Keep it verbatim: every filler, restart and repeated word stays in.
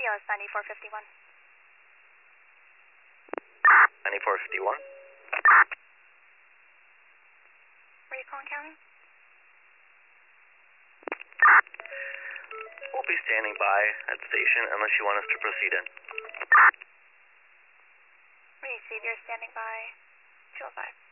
O S ninety-four fifty-one. ninety-four fifty-one? Where are you calling, County? We'll be standing by at the station unless you want us to proceed in. Receive, you're standing by two oh five.